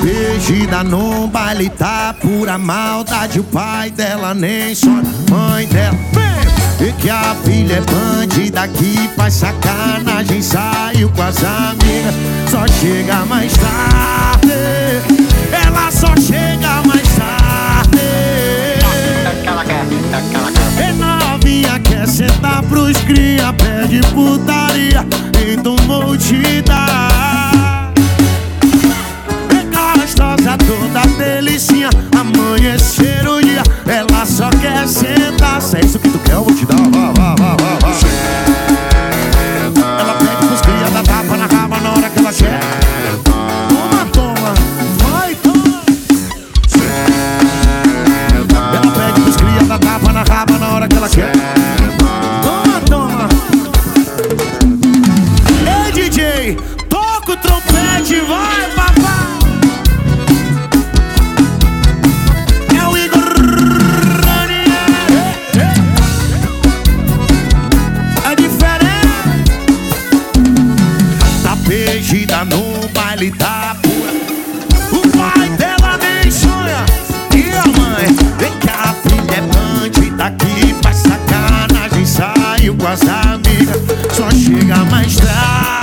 perdida no baile, tá pura maldade. O pai dela nem sonha, mãe dela vê que a filha é bandida, que faz sacanagem, saiu com as amigas, só chega mais tarde. Ela só chega mais tarde. E novinha quer sentar pros cria, pede putaria, então vou te dar. É gostosa, toda delicinha, amanhecer o dia, ela só quer sentar. Se é isso que tu quer, eu vou te dar. Vá, vá, vá, vá, vá. Ela pede pros cria, dá tapa na raba na hora que ela quer. Toma, toma, vai, toma. Ela pede pros cria, dá tapa na raba na hora que ela quer. Toma, toma. Ei, DJ, toca o trompete, vai, papai. É o Igor Ranieri. É diferente. Tá perdida no baile, tá pura. O pai dela nem sonha, e a mãe vê que a filha é bandida, que faz sacanagem, saiu com as amigas, só chega mais tarde.